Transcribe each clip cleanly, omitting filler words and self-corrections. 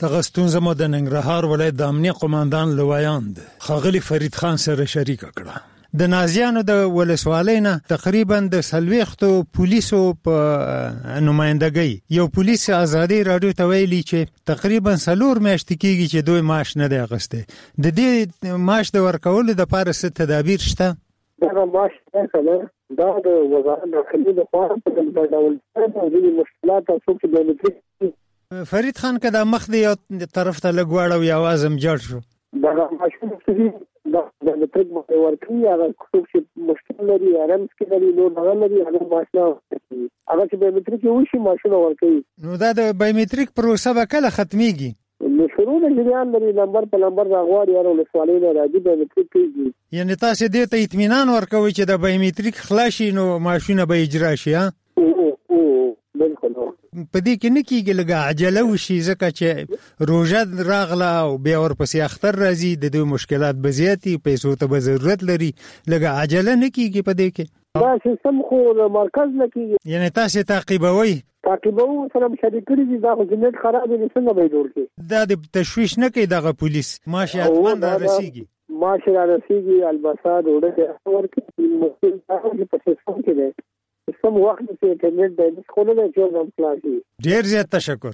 دغه ستونزه مو د ننګرهار ولایت د امنیه قوماندان لویاند ښاغلي فرید خان سره شریکه کړه. د نازیانو د ولسوالۍ نه تقریبا د 40 پولیسو په نمائندګۍ یو پولیس ازادي رادیو ته ویلي چې تقریبا 4 میاشتې کېږي چې دوی معاش نه دی اخیستی. د دې معاش د ورکولو دپاره څه تدابیر شته؟ دغه معاش دا د وزارت داخلي لخوا په ډول ځینې مشکلات او څوک چې بایومټریک فرید خان که دا مخ دی یو طرف ته لږ واړه او یوازې هم جړ شو دغه معاشونه چې دا بایومټریک مخې ورکوي هغه څوک چې مشکل لري رمز کې لري نور هغه لري هغه معاش نه ورکوي. هغه چې بایومټریک یې وشي معاشونه ورکوي. نو دا د بایومټریک پروسه به کله ختمیږي؟ نو شروع د جریان لري نمبر په نمبر راغواړي هر ولسوالۍ نه راځي بایومټریک کېږي. یعنې تاسې دې ته اطمینان ورکوئ چې د بایومټریک خلاص شي نو معاشونه به اجرا شي؟ بالکل. په دې کې نه کېږي لږه عجله وشي ځکه چې روژه راغله او بیا ورپسې اختر راځي د دوی مشکلات به زیاتي پیسو ته به ضرورت لري لږه عجله نه کېږي په دې کې؟ دا سیستم خو مرکز نه کېږي. یعنې تاسې تعقیبوئ؟ تعقیبوو سره مشارکت کړي دي دا خو جنت خراب دي څنګه به جوړ کړي. دا د تشویش نه کوي دغه پولیس معاش حتما را رسیږي؟ معاش را رسیږي البته ډوډۍ ورکړي مشکل دا په سیستم کې دی. سم وخت کې انټرنیټ د خپل نه جوړم خلاصي. ډیر زیات تشکر.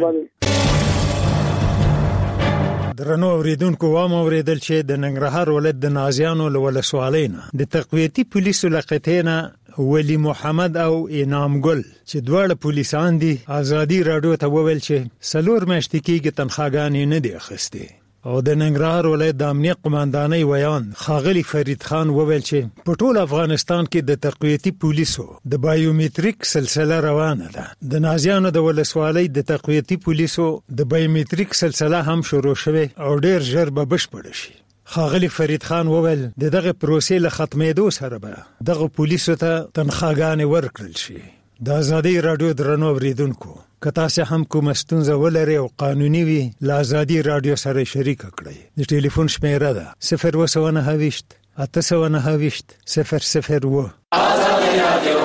درنو اوریدونکو وام اوریدل چې د ننګرهار ولایت د نازیانو ولسوالۍ نه د تقویتي پولیسو لقطینا ولی محمد او انعام ګل چې دواړه پولیسان دي ازادي رادیو ته وویل چې 4 میاشتې کېږي تنخواګانې نه دي اخیستې. او د ننګرهار ولایت د امنیه قوماندانۍ ویان ښاغلي فرید خان وویل چې په ټول افغانستان کې د تقویتي پولیسو د بایومټریک سلسله روانه ده. د نازیانو د ولسوالۍ د تقویتي پولیسو د بایومټریک سلسله هم شروع شوه او ډیر ژر به بشپړ شي. ښاغلي فرید خان وویل دغه پروسې له ختمېدو سره به دغه پولیسو ته تنخواګانې ورکړل شي. د ازادي رادیو درنو اوریدونکو که تاسو هم کوم ستونزه ولرئ او قانوني وي له ازادي رادیو سره شریک کړئ. د ټلیفون شمیره ده 029 829 001. ازادي رادیو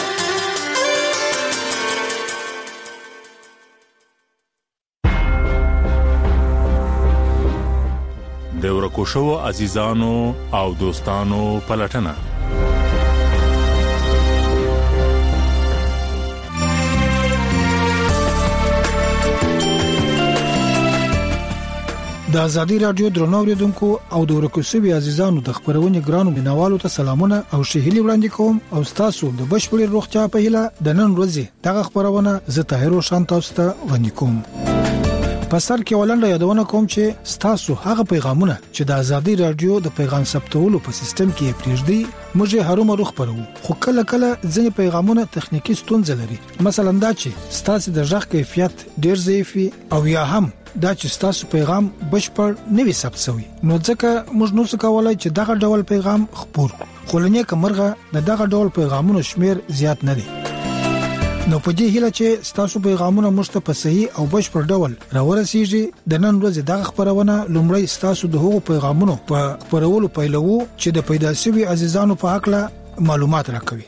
د ورکوشو عزیزانو او دوستانو پلټنه د ازادي رادیو درنو اوریدونکو او د ورکوسوي عزیزانو د خبرونې ګرانو بنوالو ته سلامونه او شهيلي وړاندې کوم او تاسو د بشپړ روغتیا په هیله د نن ورځې دغه خبرونه زه طاهر شان تاسو ته وړاندې کوم. په سر کې ولنډه یادونه کوم چې تاسو هغه پیغامونه چې د ازادي رادیو د پیغام ثبتولو په سیستم کې پریږدي موږ هرومرو خبرو خو کله کله ځینې پیغامونه تخنیکی ستونزې لري. مثلا دا چې تاسو د ژغ کیفیت ډیر ضعیف او یا هم دا چې تاسو پیغام بشپړ نوي ثبت شوی نو ځکه موږ نو څه کولای چې دغه ډول پیغام خپور کړو خو لنیه کمرغه دغه ډول پیغامونو شمیر زیات نه دی. نو په دې هیله چې تاسو پیغامونه موږ ته په صحیح او بشپړ ډول راورسیږي د نن ورځې دغه خبرونه لومړی تاسو د هغو پیغامونو په خبرولو پیلوو چې د پیدا شوی عزیزانو په حق له معلومات راکوي.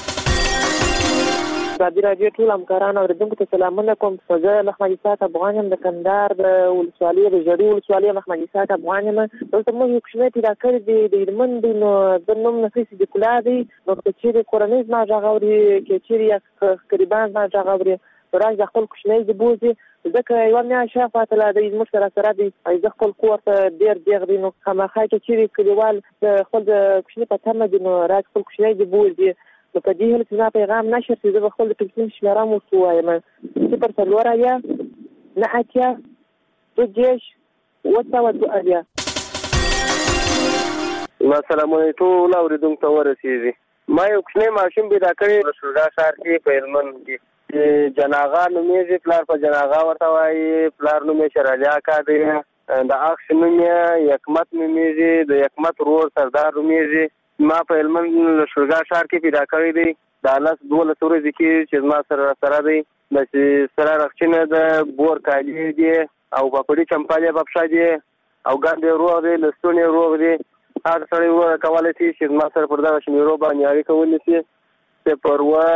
ازادي رادیو ټول همکاران اوریدونکو ته سلامونه کوم. زه محمد اسحاق افغان یم د کندهار د ولسوالۍ د جړی ولسوالۍ محمد اسحاق افغان یم. دلته موږ یو کوچنی پیدا کړی دی د هلمند دی نو د نوم نفیس د کلا دی نو که چیرې کورنۍ زما غږ اوري که چیرې یا قریبان زما غږ اوري راځي د خپل کوچنی د بوزي ځکه یوه میاشت شاوخوا ته لا دی زموږ سره دی زه خپل کور ته ډېر دیغ دی نو خامخا که چیرې کلیوال خپل د کوچني په تمه دي نو راځي خپل کوچنی د بوزي نو په دې هیله چې زما پیغام نشر شي زه به خپل د ټلیفون شمېره هم ورته ووایم 0 السلام علیکم ټول اوریدونکو ته ورسیږي. ما یو کوچنی ماشوم پیدا کړی د شورا ښار کې په هلمند کې جناغا نومېږي پلار په جناغا ورته وایي پلار نوم یې شرعلي اکا دی د اخ نوم یې یکمت نومېږي د یکمت ورور سردار نومېږي. ما په هلمند له شورا ښار کې پیدا کړی دی د 12 ورځې کې چې زما سره دی د سره رخچینه د بور کالي دی او په پړي چمپالیا بپشا دی او ګاندې روغ دی لستونې روغ دی هر سړی وروغه کولی شي چې زما سره پر دغه شمیرو باندې اړیکه ونیسي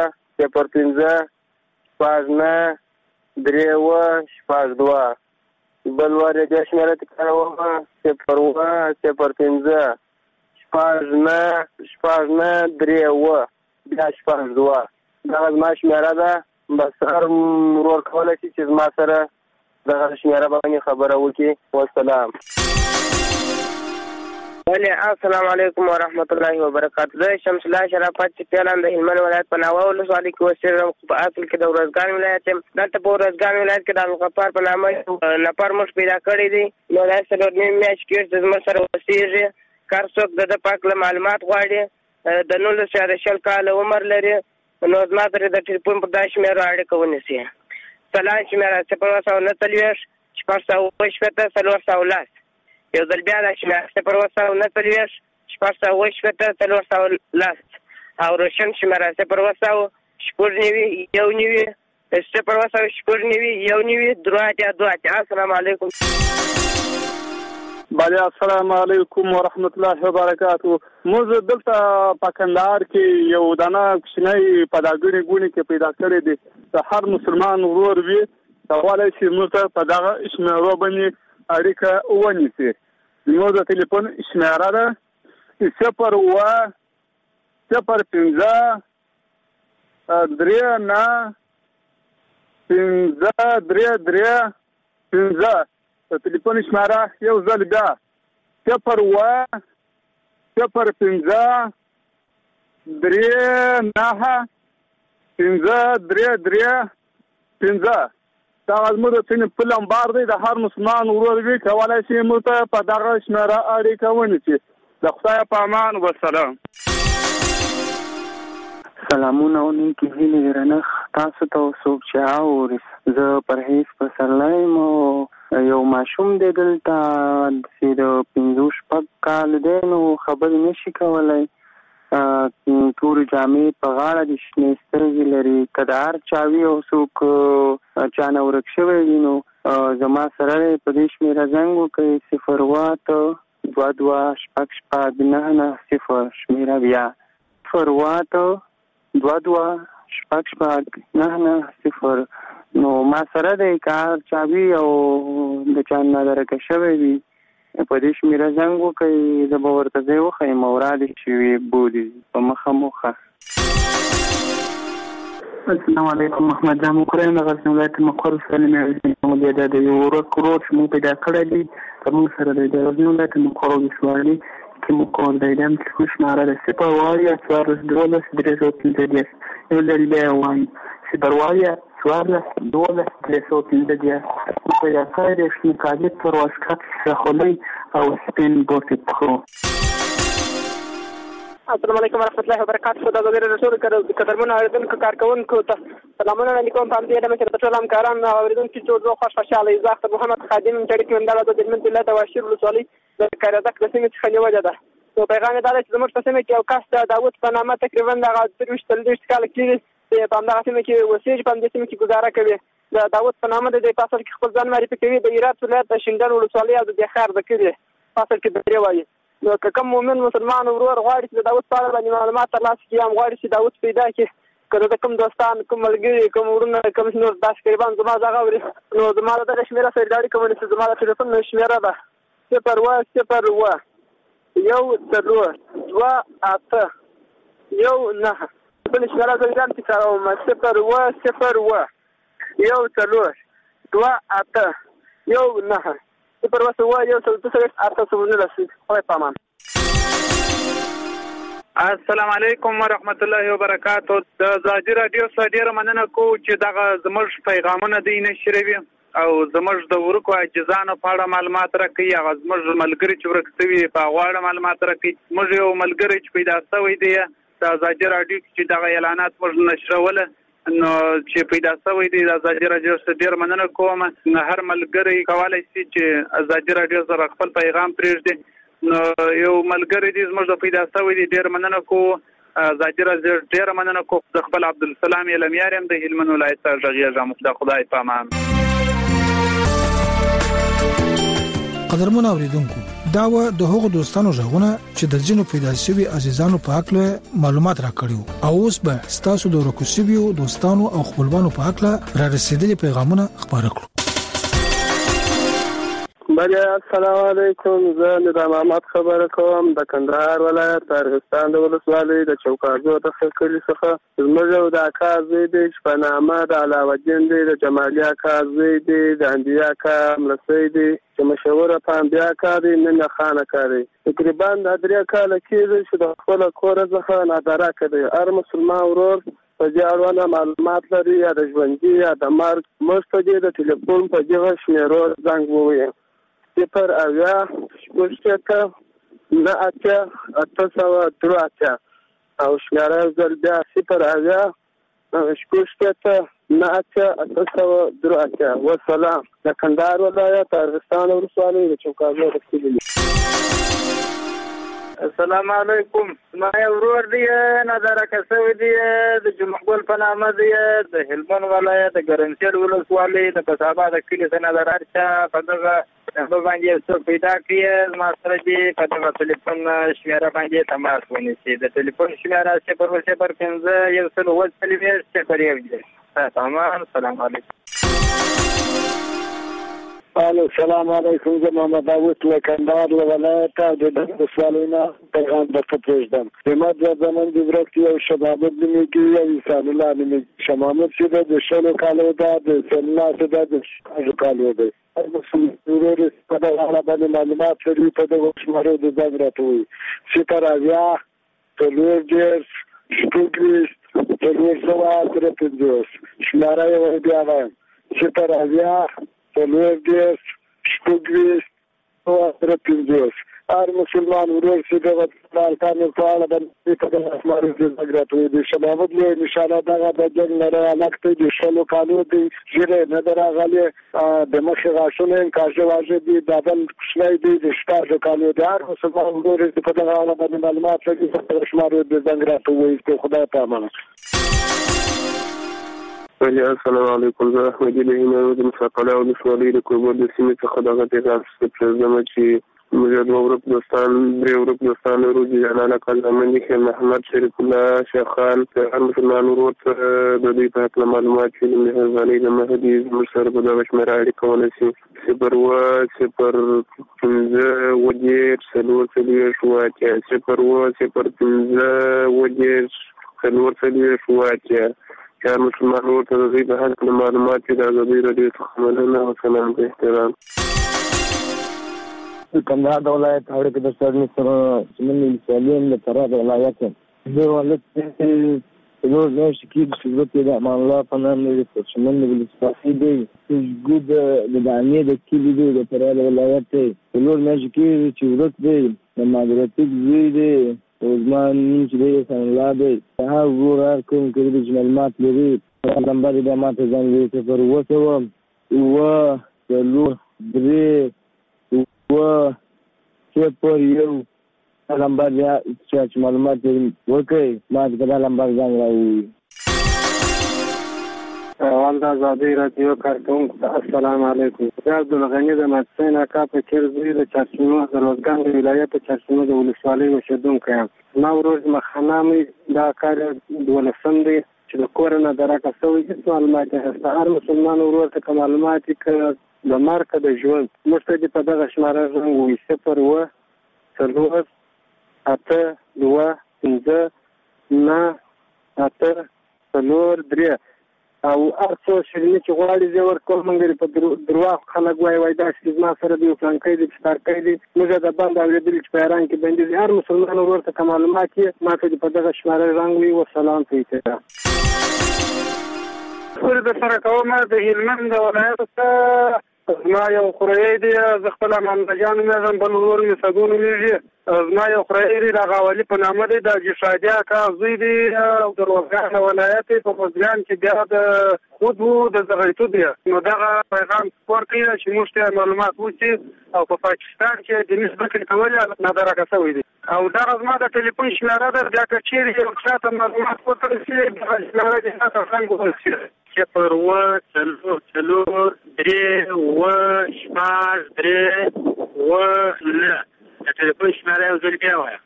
0 0 5 0 9 3 2 بل واره د شمیره تکراوه 0.5 شپاږ 3 بیا شپاږ 2 دا زما شمیره ده. بس هر ورور کولی شي چې زما سره دغه شمیره باندې خبره وکړي. والسلام. السلام علیکم ورحمت الله وبرکاته. زه شمس الله شرافت چې پیلان د هلمند ولایت په ناوه ولسوالۍ کې اوسېږم، خو په اصل کې د ورځګان ولایت یم. دلته په ورځګان ولایت کې د الغفار په نامه نفر موږ پیدا کړی دی. نو دا 4.5 میاشتې کېږي چې زموږ سره اوسېږي. کار څوک د ده په هکله معلومات غواړي. د 19 کاله عمر لري. نو زما سره د ټلیفون په دا شمېره اړیکه ونیسي. سلام شمېره 0.49 620 410. یو ځل بیا دا شمېره 0.49 620 او روشن شمېره 0.49 السلام علیکم. بله السلام علیکم ورحمت الله وبرکاته. موږ دلته په کندهار کې یو دانه کوچنی پداګونی ګونی کې پیدا کړی دی. د هر مسلمان ورور وي کولی شي موږ ته په دغه شمیرو باندې اړیکه ونیسي. زموږ د ټلیفون شمیره ده 0.5 د ټلیفون شمیره یو ځل بیا 0.5 دا زموږ د سینې په لمبار دی. د هر مسلمان ورور وي کولی شي موږ ته په دغه شمیره اړیکه ونیسي. د خدای په امان. والسلام. سلامونه او نیکې هیلې درنښت تاسو ته څوک چې اوري. زه پرهیز پسرلی یم او یو ماشوم دی دلته چې د 5-6 کال دی. نو خبرې نشي کولی. تورې جامې په غاړه د شنې سترګې لري. که د هر چا وي او څوک چا نه ورک شوی وي نو زما سره دی. په دې شمېره زنګ وکړئ 0.22 شمېره بیا 0.22 نو ما سره دی. که هر چا وي او د چا نه درکه شوی وي په دې شمېره زنګ وکړئ. زه به ورته ځای وښیم او رادې چې وي بولي په مخه موخه. السلام علیکم. محمد جان مکرم د غزني ولایت مقر سالم علیکم. دا د یو ورور چې موږ پیدا کړی دی موږ سره د غزني ولایت مقر ولسوالۍ کې موږ کور دی. د شمېره ده 0.12 یو ځل بیا وایم 0.12 پیدا کړی دی. شنه کالي پر واسکټ خولۍ او سپین بوټي پښو. السلام علیکم ورحمۃ اللہ وبرکاتہ. دا غیر رسول قدرمن اوریدونکو کارکونکو ته سلامونه علیکم. په دې اړه مې د ټول همکاران اوریدونکو ټول خوشاله ازاخت محمد خادم چړک منډه د هلمند ولایت واشیر ولسوالۍ د کارزک د سیمې څخه نیولې ده. نو پیغام دا دی چې زموږ په سیمه کې یو کس د داوود په نامه تقریبا د 23 کال کې په همدغه سیمه کې اوسېږي. په همدې سیمه کې ګزاره کوي. د داوود په نامه د دې فصل کې خپل ځان معرفي کوي. د هرات ولایت د شینډل ولسوالۍ او د خار د کلي فصل کې درې وایي. نو که کوم مؤمن مسلمان ورور غواړي چې د داوود په اړه باندې معلومات ترلاسه کړي، هم غواړي چې داوود پیدا کړي، که د کوم دوستان، کوم ملګري، کوم ورونه، کوم نور داسې قریبان زما غږ اوري، نو زما د دغه شمېره سره اړیکه ونیسي. زما د ټلیفون شمېره ده 0.02819. بل شمېره زه ځان تکراروم 0.02819. پر وسه وایي یو څه د پامان. السلام علیکم ورحمت الله وبرکاتہ. د زاجي رادیو سره ډیره مننه کوم چې دغه زموږ پیغامونه دی نشروي او زموږ د ورکو اجزانو په اړه معلومات راکړي. هغه زموږ ملګری چې ورکوي په غواړه معلومات راکړي. موږ یو ملګری چې پیدا شوی دی د زاجي رادیو چې دغه اعلانات موږ نشروله نو چې پیدا شوی دی د زاجي رادیو سره ډیر مننه کوم. هر ملګری کولی شي چې زاجي رادیو سره خپل پیغام پرېږدي. نو یو ملګری دی زموږ د پیدا شوی دی ډیر مننه کوم. زاجي رادیو ډیر مننه کوم. د خپل عبدالسلام علمیار هم د هلمند ولایت څخه غږیږم. د خدای په امان. قدرمن اوریدونکو، دا و د هغو دوستانو ژغونه چې د ځینو پیدا شوي عزیزانو په اړه معلومات راکړیو او اوس به ستاسو د ورکوسیو دوستانو او خپلوانو په اړه را رسیدلي پیغامونه خبرې کړو. بله السلام علیکم. زه نظام احمد خبره کوم د کندهار ولایت ارغستان د ولسوالۍ د چوکاځو د کلي څخه. زموږ یو د اکا زوی دی چې په نامه د علاوالدین دی، د جمالي اکا زوی دی، د اندیا اکا ملسی دی چې مشهوره پانبیا اکا دی، نن خان اکا دی. تقریبا د 3 کاله کېږي چې د خپل کور څخه نادارکه دی. هر مسلمان ورور په دې اړه معلومات لري یا د ژوندۍ یا د مرګ موږ ته د ټلیفون په دغه شمیرو زنګ ووایي 080 او شمیره زل بیا 080 والسلام. د کندهار ولایت ارغستان ولسوالۍ د چوکاځو د کلي. السلام علیکم. ما یو ورور دی نظر کسوی دی د جمعګل په نامه دی د هلمند ولایت د ګرمسیر ولسوالۍ د کسابا د کلي څخه نظر ارچا په دغه باندې څو پیدا کړی. ما سره دی په دغه ټلیفون شمیره باندې تماس ونیسي. د ټلیفون شمیره 005 تمام. سلام علیکم. السلام علیکم. زه محمد داوود له کندهار ولایت د ولسوالینا پیغام درته پرېږدم. همت زمن د ورکتي او شبابت نومېږي او انسان الله نومېږي. شمامت چې د 16 کالو ده، د سننا چې د 16 کالو ده. ورور په دغه اړه باندې معلومات لري. په دغه شمارو د زنګ راته وایي 080 شماره یې بیا وایم 080 هر مسلمان ورور چې د بالکان په اړه باندې په دغه شمارو د زنګ راته وایي. د شبابت له نشانه دغه د جنګ نه علاقه د 16 کالو دی. زیره نه دراغلي د مخه غاښونه کاژه واژه دي د بل شنای دي د 16 کالو دی. هر مسلمان ورور چې په دغه اړه باندې معلومات لري په دغه شمارو د زنګ راته وایي. ته خدای ته امانه. السلام علیکم. زه احمد الله د مصطفی ولسوالۍ د کوبل د سیمې څخه دغه پیغام ستاسو چې موږ د اورپ دوستان روزي جانانه کلمني کې محمد شریف الله شیخ خان هر مسلمان ورور د دې په اړه معلومات چې مهرباني د مهدي مسر په دغه شمیره اړیکه کولای شي 0 کار مسلمان ورته د دې په اړه معلومات د ازادي رادیو څخه مننه او سلام په احترام. کندهار د ولایت اړیکې د سرني سره زمونږ مسلمان له طرفه ولایت د ولایت روز نشي کې چې د امان الله په نام لري چې موږ د ولسواکۍ د ګود د دانې د کلی د طرفه ولایت روز نشي کې چې ورته د ماګرټیک زی دی عثمان چې د الله دی هغه ورور کوم کې د معلومات لري. نمبر د ماته ځانګړي صفر یو نمبر یا چې معلومات وکړي ما د نمبر ځان راوړي. والله آزادی رادیو کارکونکو السلام علیکم. زه عبدالغني د مدسین اکا په چرزوی د چارچینو د روزګان د ولایت چارچینو د ولسوالۍ اوسېدونکی یم. ما ورور مخانه مې دا کار 12 دی چې د کور نه درکه شوی. هېڅ معلومات یې نشته. هر مسلمان ورور ته که معلومات یې که د مرګ د ژوند موږ ته دې په دغه شماره زنګ ووایي 0 8 4 3 او هر څو شیریني چې غواړي زه ورکوم. موږ په درواغ خلک وایي دا چې زما سره د یو پلانکی دی چې تارکی دی. موږ د بند اورېدلي چې په ایران کې بندي. هر مسلمان ورور ته که معلومات یې ما ته په دغه شماره زنګ ووایي. وسلام په احترام. خپل د سره کوم د هلمند ولایت څخه زما یو خورایی دی. زه خپل محمد جان مې بل ورور مې سګون مېږي. زما یو خورایی دی د غاولي په نامه دی د جشادیا کا زوی دی او د روزګان ولایت په مزګان کې بیا د خود د زغیتو دی. نو دغه پیغام ورکړی چې موږ ته معلومات وشي او په پاکستان کې د نسبت کولو نظر راکوي دي او دا زما د ټلیفون شمیره ده. بیا که چیرې یو چاته معلومات ورکړي د شمیره دې تاسو څنګه وکړئ 0 د ټلیفون شمیره یو ځل بیا وایه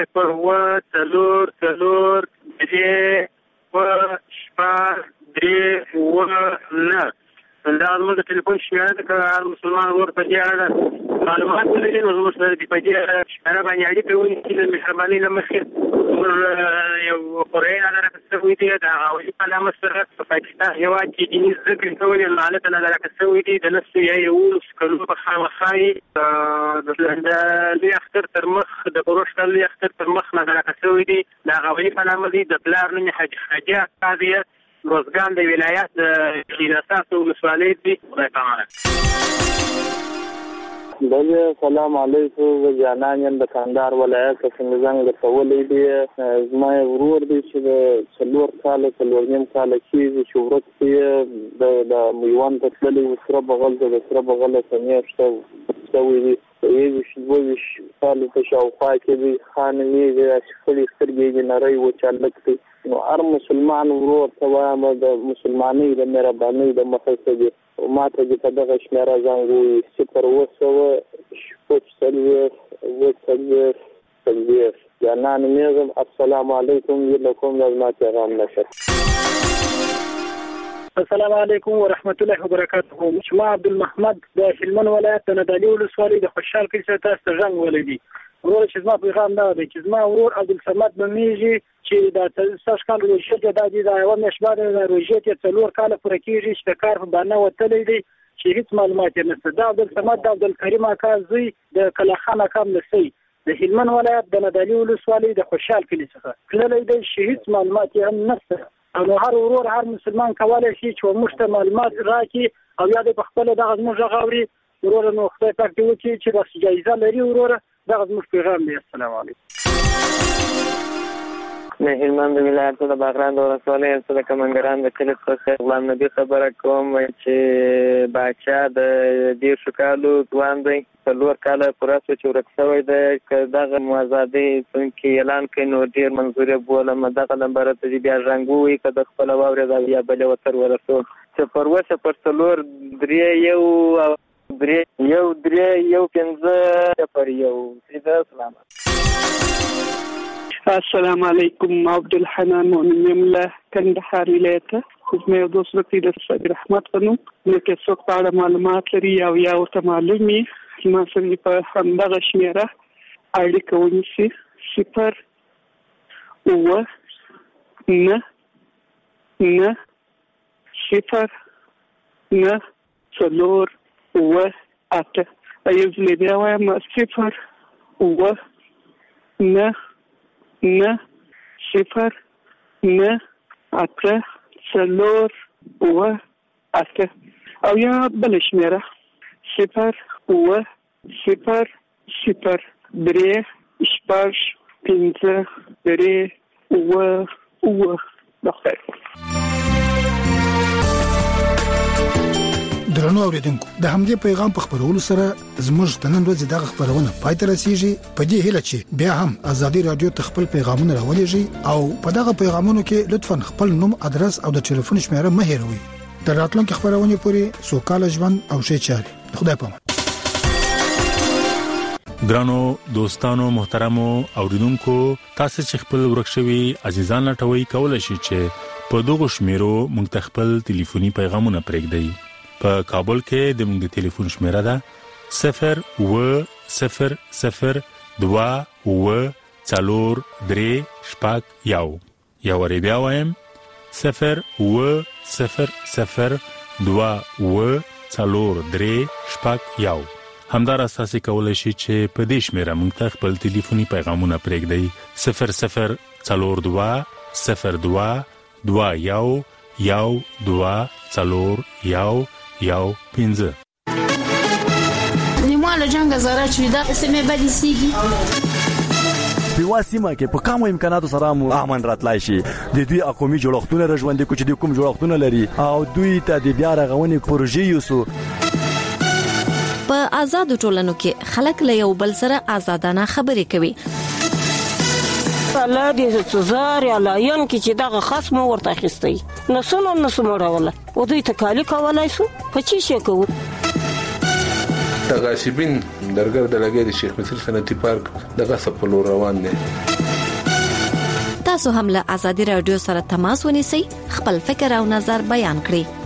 0 دا زموږ د ټلیفون شمیره ده که هر مسلمان ورور په دې اړه معلومات ولري نو زموږ سره د په دې شمیره باندې اړیکه ونیسي د مهربانۍ له مخې موږ یو قرآن نظر اخیستلی دی د هغوی په نامه سره په پاکستان هېواد کې دیني زده کړې کولې نو هلته نظر اخیستلی دی د 9 یا 11 کلونو په خامخا یې د لوی اختر تر مخ د پروش کال لوی اختر تر مخ نظر اخیستلی دی د هغوی په نامه دی د پلار نوم یې حاجي خاجي استازی روزګان د ولایت د خیراسات ولسوالۍ دی. خدای پامانه. بله سلام علیکم. جانان یم د کندهار ولایت څخه زنګ درکولی دی. زما ورور دی چې د 4 کاله 4 کاله کېږي چې ورک دی د میوند ته تللی و سره بغل د سره بغل څه شوی دی 22 کالو په شاوخوا کې دی خان میږي خپلې سترګې یې نری وچالک دی نو هر مسلمان ورور ته وایم د مسلمانۍ د مهربانۍ د مخې څخه دی او ما ته دې په دغه شمېره زنګ ووایي 0 جانان میږم. السلام علیکم لکم زما پیغام نشر. السلام علیکم ورحمت الله وبرکاته. شما عبدالمحمد د هلمند ولایت د ندالي ولسوالۍ د خوشحال کلي څخه تاسو ته زنګ ولیدي. ورور چې زما پیغام دا دی چې زما ورور عبدالصمد بمیږي چې د 3 کال روژې ته د یوه میاشت بعد د روژې ته 4 کاله پوره کېږي چې د کار په بهانه وتلی دی چې هیڅ معلومات یې نشته. د عبدالصمد د عبدالکریم اکا زوی د کلاخان اکا ملسی د هلمند ولایت د ندالي ولسوالۍ د خوشحال کلي څخه تللی دی چې هیڅ معلومات یې هم نشته. نو هر ورور هر مسلمان کولی شي چې موږ ته معلومات راکړي او یا د خپل دغه زموږ غږ اوري. ورور نو خدای پاک دې وکړي چې بس جایزه لري. ورور دغه زموږ پیغام دی. السلام علیکم. د هلمند ولایت د باغران د ولسوالۍ څخه د کمنګران د کلي څخه غلام نبي خبره کوم چې باچا د 10 کالو ځوان دی 4 کاله پوره شو چې ورک شوی دی. که دغه آزادۍ څنګه اعلان کړي نو ډېر منظوره بولم دغه نمبر ته بیا رنګ وي که د خپل واورې یا بل وتر ورسو چې پر وسه پر 4 3 پر یو سلام. السلام علیکم. عبدالحنان مؤمن الله کندهار ولایت زما یو دوست وکړي د صابر احمد په نوم نو که څوک په اړه معلومات لري او یا ورته معلوم وي ما سره په همدغه شمېره اړیکه ونیسي 0-9-0-9-4-8 یو ځل بیا وایم 0-9-0-9-8 او یا بل شمېره 0-0-0-3-5-3-بخیر. درنو اوریدونکو د همدې پیغام په خبرولو سره زموږ د نن ورځې دغه خبرونه پای ته رسیږي. په دې هیله چې بیا هم ازادي رادیو ته خپل پیغامونه راولېږي او په دغه پیغامونو کې لطفا خپل نوم ادرس او د ټلیفون شمیره مه هېروئ. تر راتلونکي خبرونه پورې سوکاله ژوند او ښې چارې. خدای پامان. ګرانو دوستانو محترمو اوریدونکو تاسو چې خپل ورکشوي عزیزان لټوي کولای شي چې په دغه شمیرو مونږ خپل ټلیفوني پیغامونه پرېږدئ. په کابل کې د موږ د ټلیفون شمیره ده 0-0-0-2-4-3-1 یا ورې بیا وایم 0-0-0-2-4-3-1 همدار اساسي کولای شي چې په دې شمیره موږ ته خپل ټلیفوني پیغامونه پرېږدئ 0-0-2-2-1-2-4-1 نیماله جنگ زاره چې دا سمې بدې سیږي په واسمه کې په کومو امکاناتو سره مو امن راتلای شي. د دوی اقومي جوړښتونه رژوندې کوچ دي کوم جوړښتونه لري او دوی ته د بیا رغونې پروژې یوسو. په آزاد ټولنو کې خلک له یو بل سره آزادانه خبرې کوي. الله دې زار یا لاین کې چې دغه خصم ورته اخیستي نسو مړوله او دوی تکالی کولای شو په چی شي کوو. تغاشبین درګر د لګي د شیخ مصر صنعتي پارک دغه سپلو روان دي. تاسو هم له آزادي رادیو سره تماس ونیسئ خپل فکر او نظر بیان کړئ.